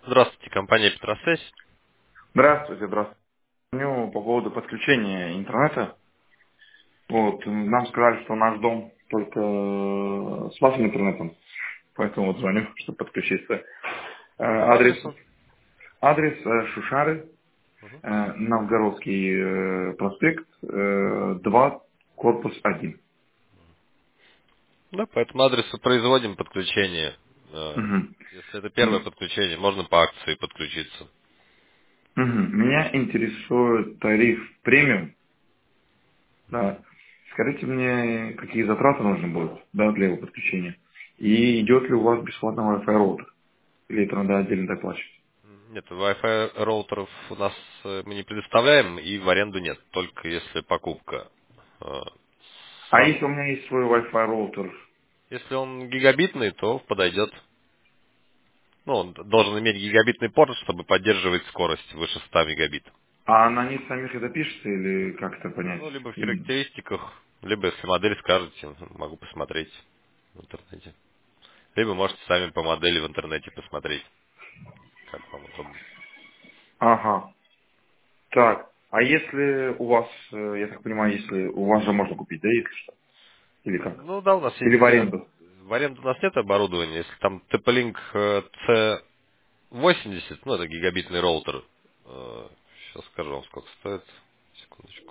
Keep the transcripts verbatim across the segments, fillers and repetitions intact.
Здравствуйте, компания Петросвязь. Здравствуйте, здравствуйте. Звоню по поводу подключения интернета. Вот, нам сказали, что наш дом только э, с вашим интернетом, поэтому вот звоню, чтобы подключиться. Э, По Адрес, адресу? адрес э, Шушары, Мгм. э, Новгородский э, проспект, э, два, корпус один. Да, по этому адресу производим подключение. Э, Мгм. Если это первое М, подключение, можно по акции подключиться. мгм. Меня интересует тариф премиум. Да. Скажите мне, какие затраты нужны будут, да, для его подключения. И идет ли у вас бесплатный Wi-Fi роутер? Или это надо отдельно доплачивать? Нет, Wi-Fi роутеров у нас э, мы не предоставляем и в аренду нет, только если покупка. Э, А Сам, если у меня есть свой Wi-Fi роутер, если он гигабитный, то подойдет. Ну, он должен иметь гигабитный порт, чтобы поддерживать скорость выше ста мегабит. а на них самих это пишется или как это понять? Ну, либо в Или- характеристиках, либо если модель скажете, могу посмотреть в интернете. Либо можете сами по модели в интернете посмотреть, как вам удобно. Ага. Так. А если у вас, э, я так понимаю, если у вас же можно купить, да, если что? Или как? Ну да, у нас Или в есть... э, аренду? В аренду у нас нет оборудования. Если там ти пи-Link э, си восемьдесят, ну это гигабитный роутер. э, Сейчас скажу вам, сколько стоит. Секундочку.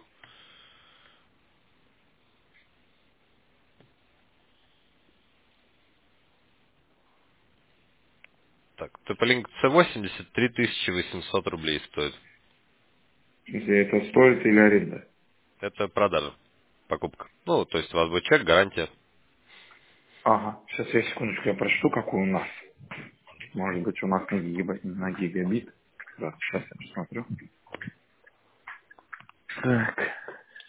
Так, ти пи-Link си восемьдесят три тысячи восемьсот рублей стоит. Если это стоит или аренда? Это продажа, покупка. Ну, то есть у вас будет чек, гарантия. Ага. Сейчас я секундочку, я прочту, какой у нас. Может быть, у нас на, гигаба- на гигабит. Да, сейчас я посмотрю. Так.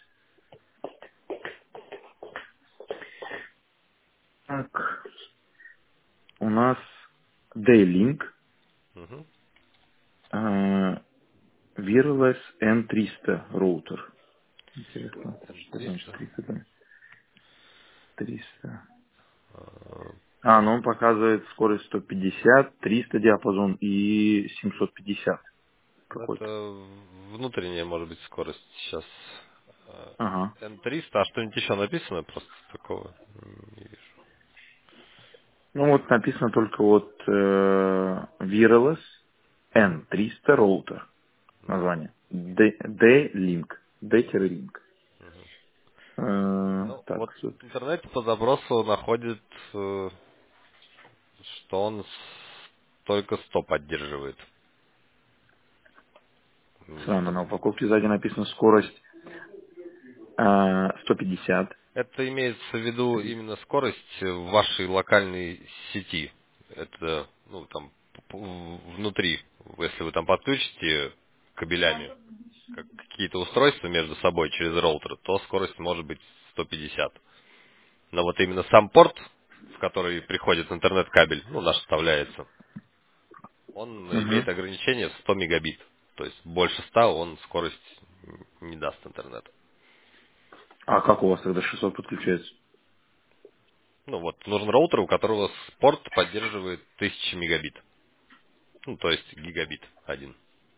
Так. У нас D-Link Мгм. э, Wireless эн триста роутер. Интересно, что значит триста. триста? Да? триста. Э, А, ну он показывает скорость сто пятьдесят, триста диапазон и семьсот пятьдесят какой-то. Это внутренняя, может быть, скорость сейчас. Ага. эн триста, а что-нибудь еще написано? Просто такого не вижу. Ну вот написано только вот э, Wireless эн триста роутер. Название. D- D-Link. D-Link. Э, Ну, так, вот всё. в интернете по запросу находит, э, что он с- только сто поддерживает. Не Странно, сто на мегабит. упаковке сзади написано скорость э, сто пятьдесят. Это имеется в виду именно скорость в вашей локальной сети. Это, ну, там, п- п- внутри, если вы там подключите кабелями как какие-то устройства между собой через роутер, то скорость может быть сто пятьдесят. Но вот именно сам порт, в который приходит интернет-кабель, ну, наш вставляется, он имеет Мгм. ограничение сто мегабит. То есть больше ста он скорость не даст интернета. А как у вас тогда шестьсот подключается? Ну вот, нужен роутер, у которого порт поддерживает тысяча мегабит. Ну, то есть гигабит один.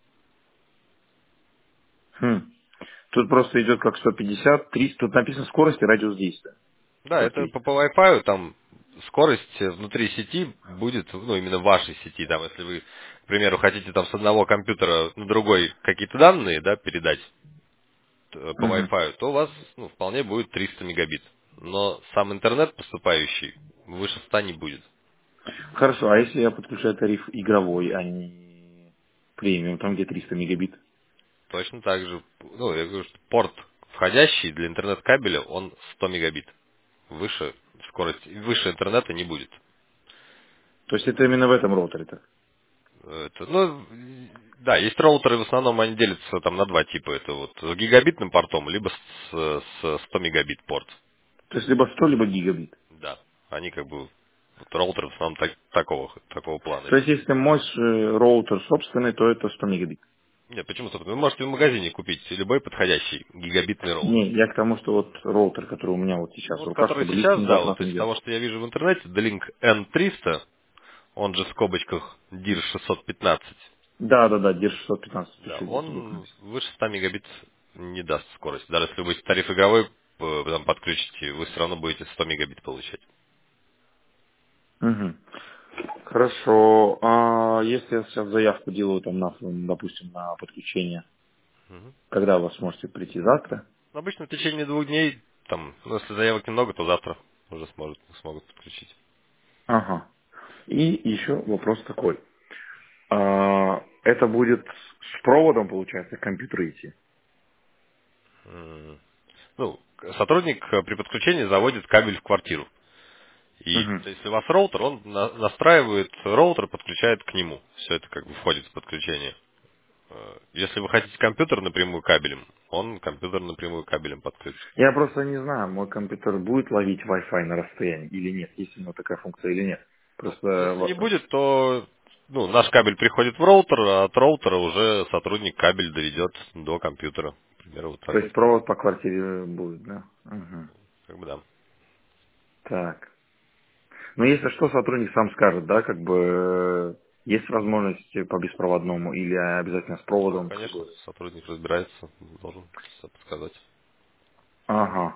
Хм. Тут просто идет как сто пятьдесят, триста. Тут написано скорость и радиус действия. Да, Только это есть. по, по Wi-Fi, там скорость внутри сети будет, ну, именно в вашей сети, там, если вы, к примеру, хотите там с одного компьютера на другой какие-то данные, да, передать э, по Мгм. Wi-Fi, то у вас, ну, вполне будет триста мегабит. Но сам интернет поступающий выше ста не будет. Хорошо, а если я подключаю тариф игровой, а не премиум, там где триста мегабит? Точно так же, ну, я говорю, что порт входящий для интернет-кабеля, он сто мегабит. Выше скорость, выше интернета не будет. То есть это именно в этом роутере так? Это, ну, да, есть роутеры, в основном они делятся там на два типа. Это вот с гигабитным портом, либо с, с сто мегабит порт. То есть либо сто, либо гигабит. Да. Они как бы, вот роутеры в основном так- такого, такого плана То есть идут. если мой э, роутер собственный, то это сто мегабит. Нет, почему, собственно, вы можете в магазине купить любой подходящий гигабитный роутер. Не, я к тому, что вот роутер, который у меня вот Ну сейчас в вот, руках, который чтобы сейчас, лишние да, вот затраты из не делать. того, что я вижу в интернете, D-Link эн триста, он же в скобочках дир шестьсот пятнадцать. Да, да, да, дир шестьсот пятнадцать. Да, Здесь звук он написан. выше ста мегабит не даст скорость. Даже если вы будете тариф игровой э, там подключите, вы все равно будете сто мегабит получать. Мгм. Хорошо. А если я сейчас заявку делаю, там, на, допустим, на подключение, Мгм. когда вы сможете прийти? Завтра? Обычно в течение двух дней, там, ну, если заявок немного, то завтра уже сможет, смогут подключить. Ага. И еще вопрос такой. А, это будет с проводом, получается, к компьютеру идти? М. Ну, к- сотрудник э, при подключении заводит кабель в квартиру. И Мгм. то есть, если у вас роутер, он на- настраивает роутер, подключает к нему. Все это как бы входит в подключение. Э, Если вы хотите компьютер напрямую кабелем, он компьютер напрямую кабелем подключит. Я просто не знаю, мой компьютер будет ловить Wi-Fi на расстоянии или нет, есть у него такая функция или нет. Ну, Просто, если не в- будет, то ну, наш кабель приходит в роутер, а от роутера уже сотрудник кабель доведет до компьютера. К примеру, вот то так есть вот. провод по квартире будет, да? Мгм. Как бы да. Так. Ну, если что, сотрудник сам скажет, да, как бы э, есть возможность по беспроводному или обязательно с Ну, проводом, как конечно, бы. сотрудник разбирается, должен всё подсказать. Ага,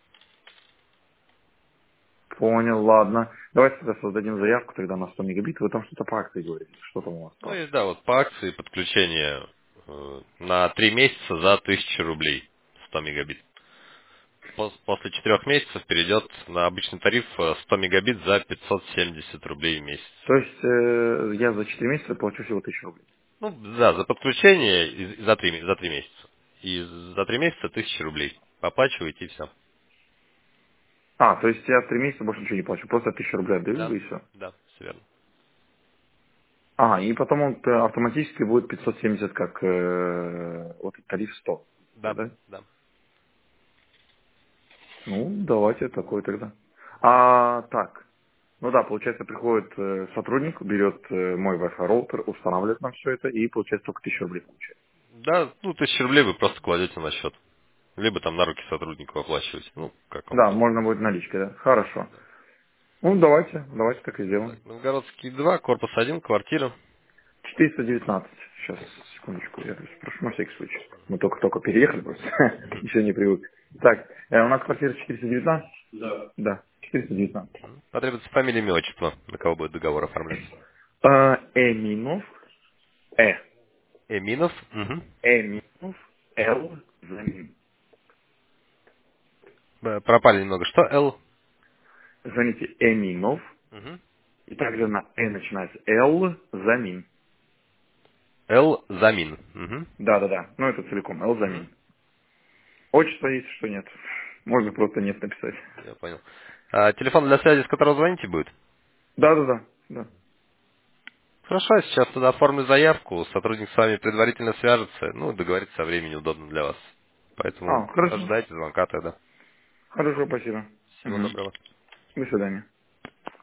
понял, ладно. Давайте тогда создадим заявку тогда на сто мегабит. Вы там что-то по акции говорите, что там у вас Ну по и акции? да, вот по акции подключение э, на три месяца за тысячу рублей сто мегабит. Пос- После четырех месяцев перейдет на обычный тариф э, сто мегабит за пятьсот семьдесят рублей в месяц. То есть э, я за четыре месяца плачу всего тысячу рублей. Ну да, за подключение и за три, за три месяца. И за три месяца тысяча рублей. Оплачиваете и все. А, то есть я три месяца больше ничего не плачу, просто тысячу рублей отдаю Да, и все. да, все верно. Ага, и потом он э, автоматически будет пятьсот семьдесят как э, вот тариф сто, Да, да? да. Ну, давайте такой тогда. А, так, ну да, получается, приходит э, сотрудник, берет э, мой Wi-Fi роутер, устанавливает нам все это, и получается только тысячу рублей получает. Да, ну тысяча рублей вы просто кладете на счет. Либо там на руки сотруднику оплачиваете. Ну, как вам Да, удобно. можно будет наличкой, да? Хорошо. Ну, давайте, давайте так и Так, сделаем. Новгородский два, корпус один, квартира. четыреста девятнадцать. Сейчас, секундочку, я спрошу на всякий случай. Мы только-только переехали просто, еще не привык. Так, э, у нас квартира четыреста девятнадцать? Да. Да, четыреста девятнадцать. М. Потребуется фамилия, имя, отчество, на кого будет договор оформляться. А, Эминов, Э, Эминов. Угу. Эминов, Л, Замин. Пропали немного. Что? Л? Звоните Эминов, Угу. и также на Э начинается Л, Замин. Л Замин. Угу. Да-да-да, ну это целиком, Л, Угу. Замин. Отчество есть, что нет. Можно просто нет написать. Я понял. А, телефон для связи, с которого звоните, будет? Да-да-да, да. Хорошо, я сейчас туда оформлю заявку, сотрудник с вами предварительно свяжется, ну, договорится со времени удобно для вас. Поэтому А, хорошо. ожидайте звонка тогда. Хорошо, спасибо. Всего Мгм. доброго. До свидания.